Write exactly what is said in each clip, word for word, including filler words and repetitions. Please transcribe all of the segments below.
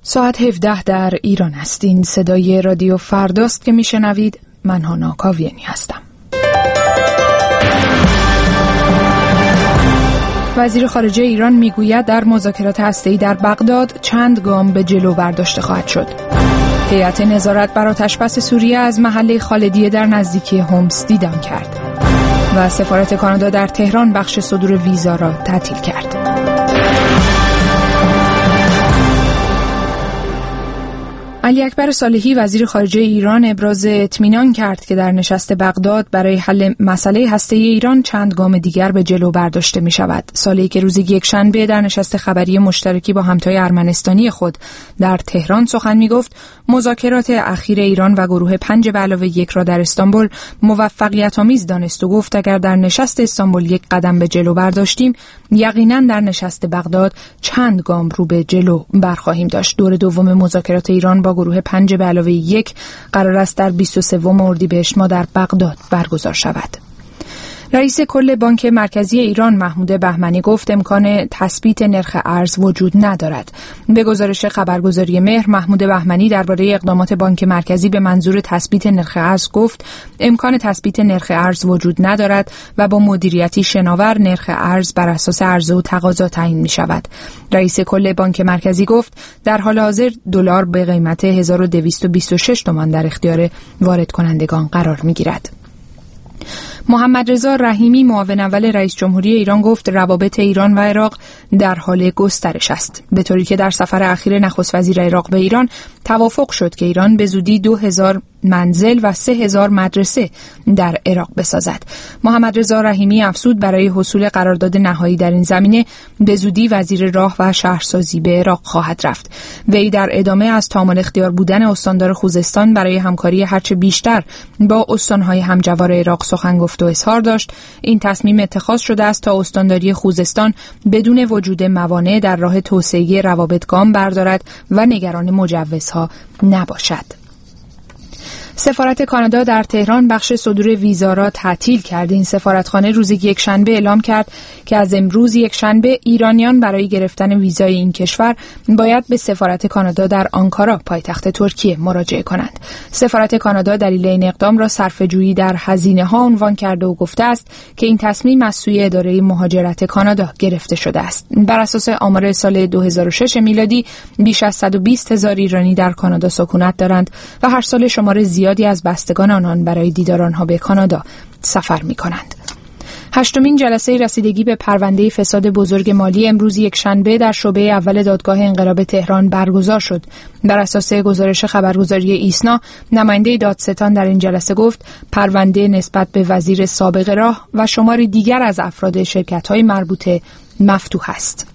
ساعت هفده در ایران است. این صدای رادیو فرداست که میشنوید. من هانا کاویانی هستم. وزیر خارجه ایران میگوید در مذاکرات هسته‌ای در بغداد چند گام به جلو برداشته خواهد شد. هیئت نظارت بر آتش‌بس سوریه از محله خالدیه در نزدیکی هومس دیدن کرد و سفارت کانادا در تهران بخش صدور ویزا را تعطیل کرد. علی اکبر صالحی وزیر خارجه ایران ابراز اطمینان کرد که در نشست بغداد برای حل مسئله هسته‌ای ایران چند گام دیگر به جلو برداشته می شود. صالحی که روز یکشنبه در نشست خبری مشترکی با همتای ارمنستانی خود در تهران سخن می گفت، مذاکرات اخیر ایران و گروه پنج به علاوه یک را در استانبول موفقیت آمیز دانست و گفت اگر در نشست استانبول یک قدم به جلو برداشتیم، یقینا در نشست بغداد چند گام رو به جلو برخواهیم داشت. دور دوم مذاکرات ایران با گروه پنج به علاوه یک قرار است در بیست و سوم اردیبهشت ماه در بغداد برگزار شود. رئیس کل بانک مرکزی ایران محمود بهمنی گفت امکان تثبیت نرخ ارز وجود ندارد. به گزارش خبرگزاری مهر، محمود بهمنی درباره اقدامات بانک مرکزی به منظور تثبیت نرخ ارز گفت امکان تثبیت نرخ ارز وجود ندارد و با مدیریتی شناور نرخ ارز بر اساس عرضه و تقاضا تعیین می شود. رئیس کل بانک مرکزی گفت در حال حاضر دلار به قیمت هزار و دویست و بیست و شش تومان در اختیار وارد کنندگان قرار می گیرد. محمد رضا رحیمی معاون اول رئیس جمهوری ایران گفت روابط ایران و عراق در حال گسترش است، به طوری که در سفر اخیر نخست وزیر عراق به ایران توافق شد که ایران به زودی دو هزار منزل و سه هزار مدرسه در عراق بسازد. محمد رضا رحیمی افزود برای حصول قرارداد نهایی در این زمینه به زودی وزیر راه و شهرسازی به عراق خواهد رفت. وی در ادامه از تمام اختیار بودن استاندار خوزستان برای همکاری هرچه بیشتر با استانهای همجوار عراق سخن گفت و اظهار داشت این تصمیم اتخاذ شده است تا استانداری خوزستان بدون وجود موانع در راه توسعه روابط گام بردارد و نگران مجوزها نباشد. سفارت کانادا در تهران بخش صدور ویزا را تعطیل کرد. این سفارتخانه روز یکشنبه اعلام کرد که از امروز یکشنبه ایرانیان برای گرفتن ویزای این کشور باید به سفارت کانادا در آنکارا پایتخت ترکیه مراجعه کنند. سفارت کانادا دلیل این اقدام را صرفه‌جویی در هزینه‌ها عنوان کرده و گفته است که این تصمیم از سوی اداره مهاجرت کانادا گرفته شده است. بر اساس آمار سال دو هزار و شش میلادی بیش از صد و بیست هزار ایرانی در کانادا سکونت دارند و هر سال شمار زیادی از بستگان آنان برای دیدار آنها به کانادا سفر می‌کنند. هشتمین جلسه رسیدگی به پرونده فساد بزرگ مالی امروز یکشنبه در شعبه اول دادگاه انقلاب تهران برگزار شد. بر اساس گزارش خبرگزاری ایسنا، نماینده دادستان در این جلسه گفت پرونده نسبت به وزیر سابق راه و شماری دیگر از افراد شرکت‌های مربوطه مفتوح است.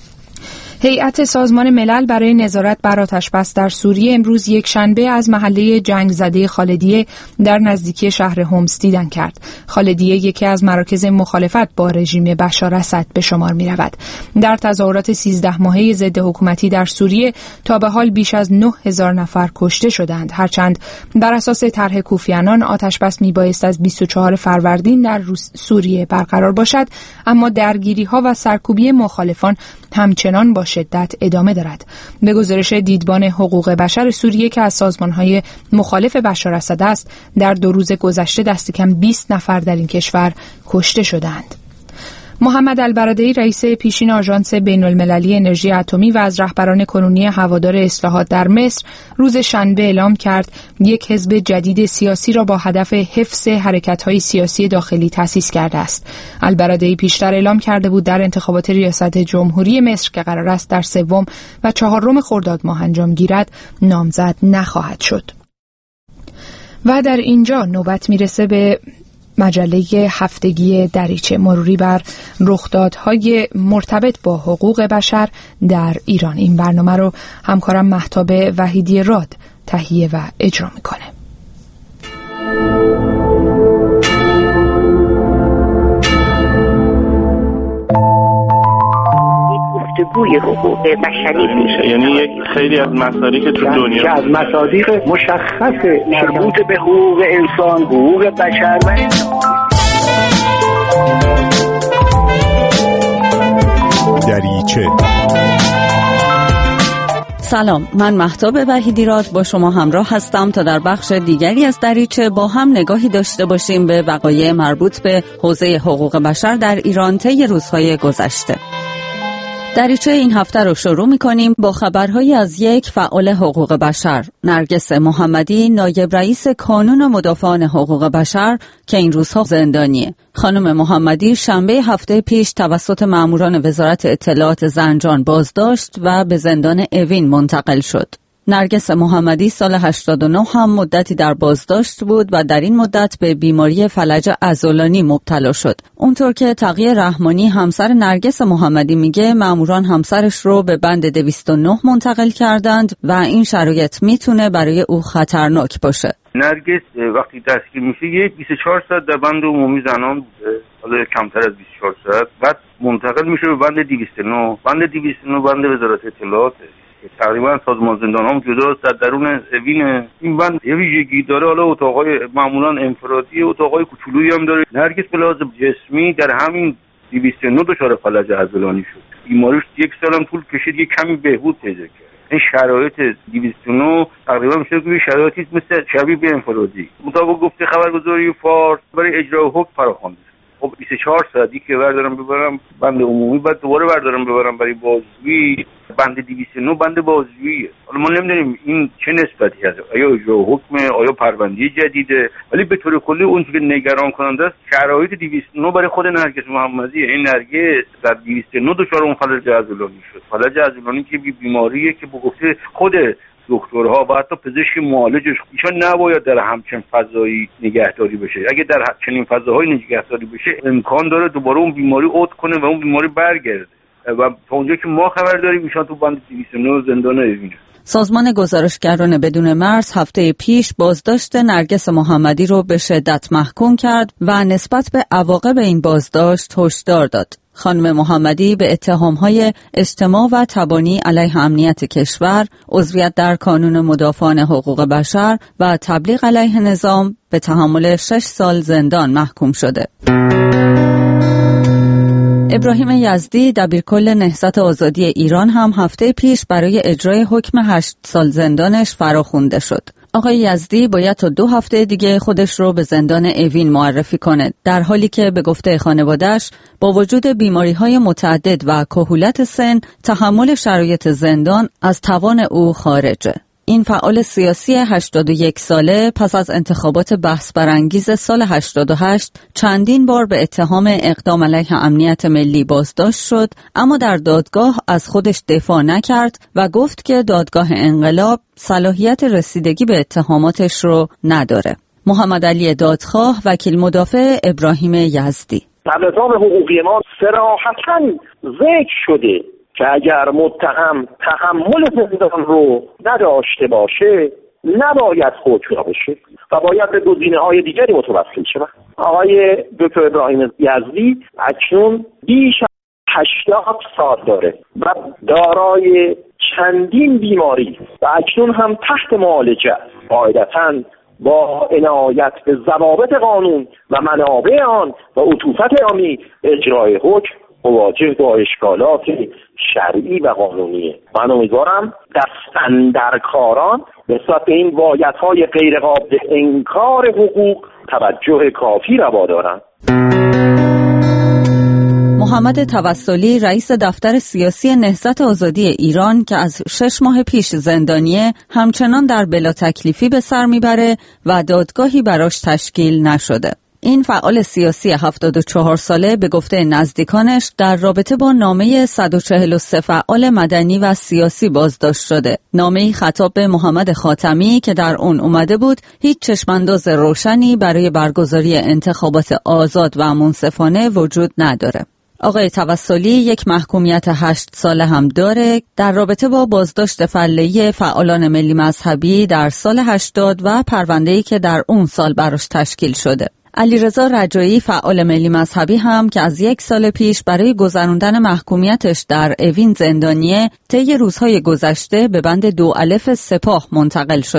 هیئت سازمان ملل برای نظارت بر آتش‌بس در سوریه امروز یکشنبه از محله جنگ زده خالدیه در نزدیکی شهر هومس دیدن کرد. خالدیه یکی از مراکز مخالفت با رژیم بشار اسد به شمار می رود. در تظاهرات سیزده ماهه ضد حکومتی در سوریه تا به حال بیش از نه هزار نفر کشته شدند. هرچند بر اساس طرح کوفی عنان آتش‌بس می بایست از بیست و چهارم فروردین در سوریه برقرار باشد، اما درگیری‌ها و سرکوبی مخالفان همچنان با شدت ادامه دارد. به گزارش دیدبان حقوق بشر سوریه که از سازمان‌های مخالف بشار اسد است، در دو روز گذشته دست کم بیست نفر در این کشور کشته شدند. محمد البرادعی رئیس پیشین آژانس بین‌المللی انرژی اتمی و از رهبران کنونی هوادار اصلاحات در مصر روز شنبه اعلام کرد یک حزب جدید سیاسی را با هدف حفظ حرکت‌های سیاسی داخلی تأسیس کرده است. البرادعی پیشتر اعلام کرده بود در انتخابات ریاست جمهوری مصر که قرار است در سوم و چهارم خرداد ماه انجام گیرد نامزد نخواهد شد. و در اینجا نوبت میرسه به مجله هفتگی دریچه، مروری بر رخدادهای مرتبط با حقوق بشر در ایران. این برنامه رو همکارم مهتاب وحیدی راد تهیه و اجرا میکنه. گفتگوی حقوق بشری میشه، یعنی یک خیلی از مصادیق که تو دنیا که از مصادیق مشخص مربوط به حقوق انسان، حقوق بشر و دریچه. سلام، من مهتاب وحیدیراد با شما همراه هستم تا در بخش دیگری از دریچه با هم نگاهی داشته باشیم به وقایع مربوط به حوزه حقوق بشر در ایران طی روزهای گذشته. دریچه این هفته رو شروع می‌کنیم با خبرهایی از یک فعال حقوق بشر، نرگس محمدی، نایب رئیس کانون مدافعان حقوق بشر که این روزها زندانیه. خانم محمدی شنبه هفته پیش توسط ماموران وزارت اطلاعات زنجان بازداشت و به زندان اوین منتقل شد. نرگس محمدی سال هشتاد و نه هم مدتی در بازداشت بود و در این مدت به بیماری فلج عضلانی مبتلا شد. اونطور که تقی رحمانی همسر نرگس محمدی میگه ماموران همسرش رو به بند دویست و نه منتقل کردند و این شرایط میتونه برای او خطرناک باشه. نرگس وقتی دستگیر میشه یه بیست و چهار ساعت در بند عمومی زنان بوده، حالا کمتر از بیست و چهار ساعت، بعد منتقل میشه به بند دویست و نه. بند دویست و نه بند وزارت اطلاعات تقریبا سازمان زندان هم جداست، در درون اوین. این بند یه ویژگی داره، حالا اتاقای معمولا انفرادی، اتاقای کوچولویی هم داره. نرگس به لحاظ جسمی در همین دویست و نه دچار فلج عضلانی شد. بیماریش یک سال هم طول کشید، یک کمی بهبود پیدا کرد. این شرایط دویست و نه تقریبا میشه که شرایطی مثل شبیه به انفرادی. مطابق گفته خبرگزاری فارس برای اجرای حکم فراخوانده. خب بیست و چهار ساعتی که بردارم ببرم بند عمومی، بعد دوباره بردارم ببرم برای بازجویی، بند دویست و نه بند بازجوییه. حالا ما نمیدونیم این چه نسبتی هست، آیا اجرا حکم، آیا پرونده جدیده، ولی به طور کلی اون چیزی که نگران کننده است شرایط دویست و نه برای خود نرگس محمدیه. این نرگس در دویست و نه دچار اون فلج عضلانی شد. فلج عضلانی که بی بیماریه که به گفته خود دکترها و حتی پزشک معالجش ایشان نباید در همچین فضایی نگهداری بشه. اگه در چنین فضاهایی نگهداری بشه امکان داره دوباره اون بیماری عود کنه و اون بیماری برگرده و تا اونجا که ما خبر داریم ایشان تو بند دویست و نه زندان اوینه. سازمان گزارشگران بدون مرز هفته پیش بازداشت نرگس محمدی رو به شدت محکوم کرد و نسبت به عواقب این بازداشت هشدار داد. خانم محمدی به اتهام‌های اجتماع و تبانی علیه امنیت کشور، عضویت در کانون مدافعان حقوق بشر و تبلیغ علیه نظام به تحمل شش سال زندان محکوم شده. ابراهیم یزدی دبیرکل نهضت آزادی ایران هم هفته پیش برای اجرای حکم هشت سال زندانش فراخوانده شد. آقای یزدی باید تا دو هفته دیگه خودش رو به زندان اوین معرفی کنه، در حالی که به گفته خانواده‌اش با وجود بیماری‌های متعدد و کهولت سن تحمل شرایط زندان از توان او خارجه. این فعال سیاسی هشتاد و یک ساله پس از انتخابات بحث برانگیز سال هشتاد و هشت چندین بار به اتهام اقدام علیه امنیت ملی بازداشت شد، اما در دادگاه از خودش دفاع نکرد و گفت که دادگاه انقلاب صلاحیت رسیدگی به اتهاماتش رو نداره. محمد علی دادخواه، وکیل مدافع ابراهیم یزدی: در نظام حقوقی ما صراحتاً ذکر شده که اگر متهم تحمل زندان رو نداشته باشه نباید حکم بشه و باید به گزینه‌های دیگری متوسل شود. آقای دکتر ابراهیم یزدی اکنون بیش از هشتاد سال داره و دارای چندین بیماری و اکنون هم تحت معالجه، قاعدتاً با عنایت به ضوابط قانون و منابع آن و عطوفت آنی اجرای حکم مواجه با اشکالات شرعی و قانونیه. من امیدوارم دست اندرکاران نسبت به این وایدهای غیر قابل انکار حقوق توجه کافی روا دارند. محمد توسلی، رئیس دفتر سیاسی نهضت آزادی ایران که از شش ماه پیش زندانیه، همچنان در بلا تکلیفی به سر میبره و دادگاهی براش تشکیل نشده. این فعال سیاسی هفتاد و چهار ساله به گفته نزدیکانش در رابطه با نامه صد و چهل و سه فعال مدنی و سیاسی بازداشت شده. نامه‌ای خطاب به محمد خاتمی که در اون اومده بود هیچ چشمانداز روشنی برای برگزاری انتخابات آزاد و منصفانه وجود نداره. آقای توسلی یک محکومیت هشت ساله هم داره در رابطه با بازداشت فعلی فعالان ملی مذهبی در سال هشتاد و پرونده‌ای که در اون سال براش تشکیل شده. علیرضا رجایی، فعال ملی مذهبی هم که از یک سال پیش برای گذراندن محکومیتش در اوین زندانیه، طی روزهای گذشته به بند دو الف سپاه منتقل شده.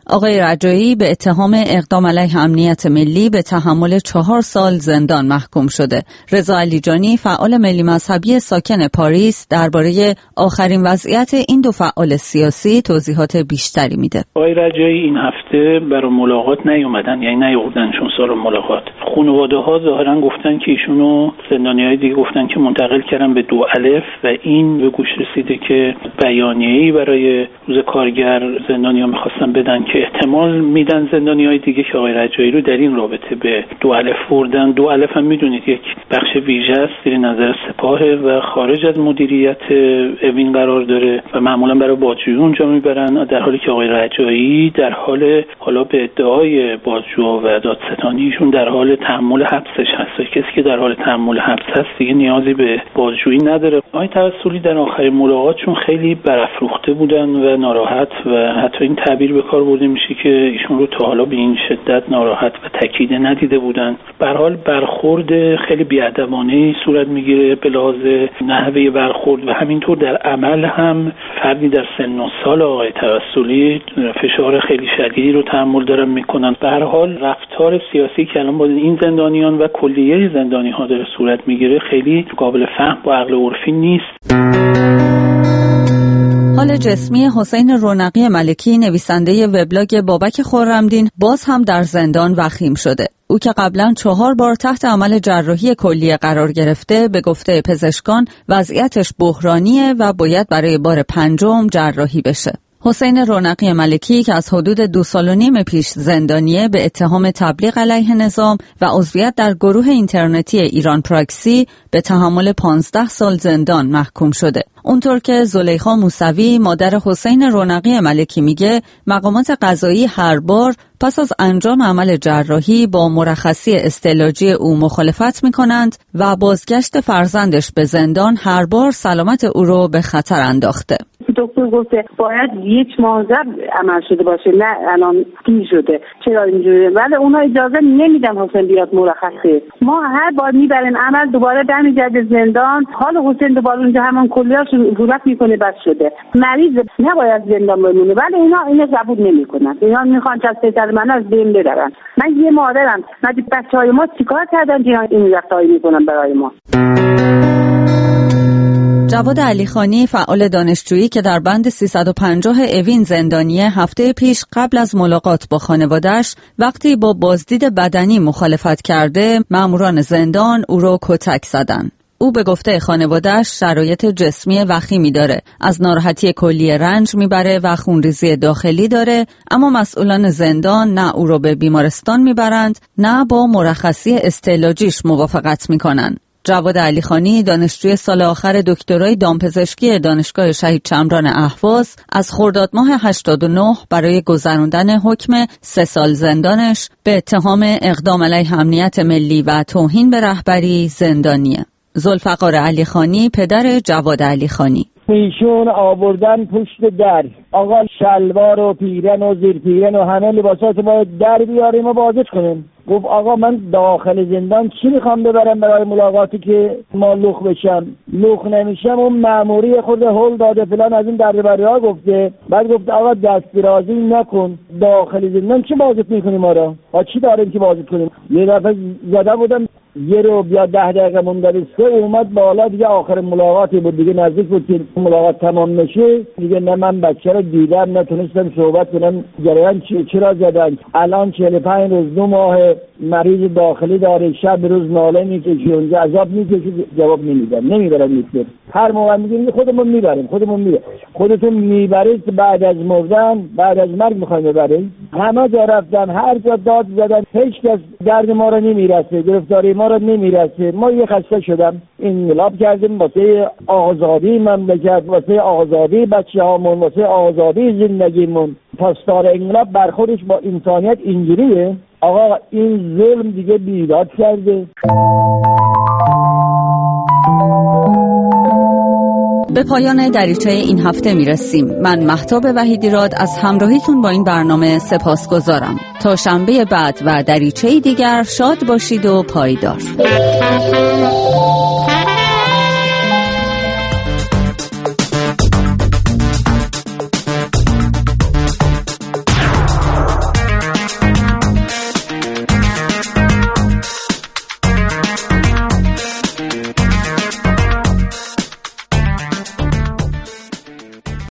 آقای رجایی به اتهام اقدام علیه امنیت ملی به تحمل چهار سال زندان محکوم شده. رضا علیجانی، فعال ملی مذهبی ساکن پاریس، درباره آخرین وضعیت این دو فعال سیاسی توضیحات بیشتری میده. آقای رجایی این هفته برای ملاقات نیومدن، یعنی نیومدنشون سر ملاقات. خانواده ها ظاهرا گفتن که ایشونو زندانیای دیگه گفتن که منتقل کردن به دو الف و این به گوش رسیده که بیانیه‌ای برای روز کارگر زندانیان می‌خواستن بدن که احتمال میدن زندانیای دیگه که آقای رجایی رو در این رابطه به دو الف بردن. دو الف هم میدونید یک بخش ویژه است زیر نظر سپاه و خارج از مدیریت اوین قرار داره و معمولا برای بازجویی اونجا میبرن، در حالی که آقای رجایی در حال حالا به ادعای بازجو و دادستانیشون در حال تحمل حبسش هست. کسی که در حال تحمل حبس هست دیگه نیازی به بازجویی نداره. آقای توسلی در آخرین ملاقاتشون خیلی برافروخته بودن و ناراحت و حتی این تعبیر به کار برده میشه که ایشون رو تا حالا به این شدت ناراحت و تکیده ندیده بودن. به هر حال برخورد خیلی بی‌ادبانه‌ای صورت میگیره به لحاظ نحوه برخورد و همینطور در عمل هم فردی در سن و سال آقای توسلی فشار خیلی شدیدی رو تحمل دارن میکنن. به هر حال رفتار سیاسی که الان با این زندانیان و کلیه زندانی‌ها داره صورت میگیره خیلی قابل فهم با عقل عرفی نیست. حال جسمی حسین رونقی ملکی، نویسنده وبلاگ بابک خرمدین، باز هم در زندان وخیم شده. او که قبلا چهار بار تحت عمل جراحی کلیه قرار گرفته، به گفته پزشکان وضعیتش بحرانیه و باید برای بار پنجم جراحی بشه. حسین رونقی ملکی که از حدود دو سال و نیم پیش زندانیه، به اتهام تبلیغ علیه نظام و عضویت در گروه اینترنتی ایران پراکسی به تحمل پانزده سال زندان محکوم شده. اونطور که زلیخا موسوی، مادر حسین رونقی ملکی، میگه مقامات قضایی هر بار پس از انجام عمل جراحی با مرخصی استعلاجی او مخالفت میکنند و بازگشت فرزندش به زندان هر بار سلامت او رو به خطر انداخته. دکتر گفته باید یک ماه قبل عمل شده باشه، نه الان دیر شده. چرا اینجوریه؟ ولی اونا اجازه نمیدن حسین بیاد مرخصی. ما هر بار میبریم عمل دوباره برمیگرده زندان، حال حسین دوباره اونجا همون کلیه‌اش ورود میکنه بس شده. مریض نباید زندان بمونه، ولی اینا اینو قبول نمیکنن. اینا میخوان که پسر من از بین ببرن. من یه مادرم، من بچهای ما چیکار کردن که این رفتاری میکنن برای ما؟ جواد علیخانی، فعال دانشجویی که در بند سیصد و پنجاه اوین زندانیه، هفته پیش قبل از ملاقات با خانواده‌اش وقتی با بازدید بدنی مخالفت کرده، ماموران زندان او را کتک زدن. او به گفته خانواده‌اش شرایط جسمی وخیمی داره، از ناراحتی کلیه رنج میبره و خونریزی داخلی داره، اما مسئولان زندان نه او را به بیمارستان میبرند نه با مرخصی استعلاجیش موافقت میکنن. جواد علیخانی، دانشجوی سال آخر دکترای دامپزشکی دانشگاه شهید چمران اهواز، از خرداد ماه هشتاد و نه برای گذراندن حکم سه سال زندانش به اتهام اقدام علیه امنیت ملی و توهین به رهبری زندانیه. ذوالفقار علیخانی، پدر جواد علیخانی: ایشون آوردن پشت در، آقا شلوار و پیرن و زیر پیرن و همه لباسات باید در بیاریم و بازش کنیم. گفت آقا من داخل زندان چی میخوام ببرم برای ملاقاتی که ما لخ بشم؟ لخ نمیشم. اون ماموری خود هول داده فلان از این دربری ها گفته. بعد گفت آقا دست درازی نکن، داخل زندان چی بازت میکنیم؟ ما را با چی داریم که بازت کنیم؟ یه دفعه زده بودم یه رو بیا ده دقیقه مونده سه اومد بالا، دیگه آخر ملاقاتی بود، دیگه نزدیک بود که ملاقات تمام نشه. دیگه نه من بچه رو دیدم نتونستم صحبت کنم جریان چی چرا زدن. الان چهل و پنج روز دو ماه مریض داخلی داره، شب روز ناله میکشی، اونجا عذاب میکشی، جواب نمیدن، نمیبرن میتونن. هر موقع میگیم خودمون میبریم، خودمون میبریم. خودتون میبرید بعد از مردن، بعد از مرگ میخوایم ببرید. همه جا رفتن، هر جا داد زدن، هیچ کس درد ما رو نمیرسه، گرفتاری ما رو نمیرسه. ما یه خسته شدم، انقلاب کردیم واسه آزادی مملکت، واسه آزادی بچه‌هامون، واسه آزادی زندگیمون. پاسدار انقلاب برخوردش با انسانیت اینجوریه. آقا این ظلم دیگه بیداد کرده. به پایان دریچه این هفته میرسیم. من مهتاب وحیدیراد از همراهیتون با این برنامه سپاسگزارم. تا شنبه بعد و دریچه دیگر شاد باشید و پایدار.